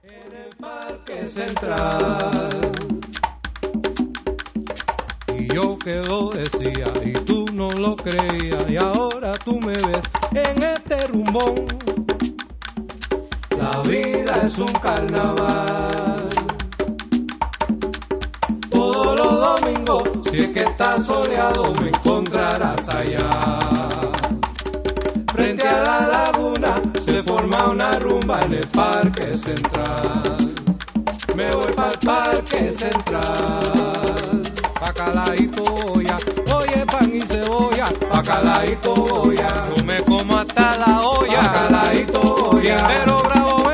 En el Parque Central. Y yo que lo decía y tú no lo creías, y ahora tú me ves en este rumbón. La vida es un carnaval. Todos los domingos, si es que está soleado, me encontrarás allá. Frente a la laguna se forma una rumba en el Parque Central. Me voy pa'l Parque Central. Bacalaíto olla, oye pan y cebolla. Bacalaíto olla, yo me como hasta la olla. Bacalaíto olla, pero bravo.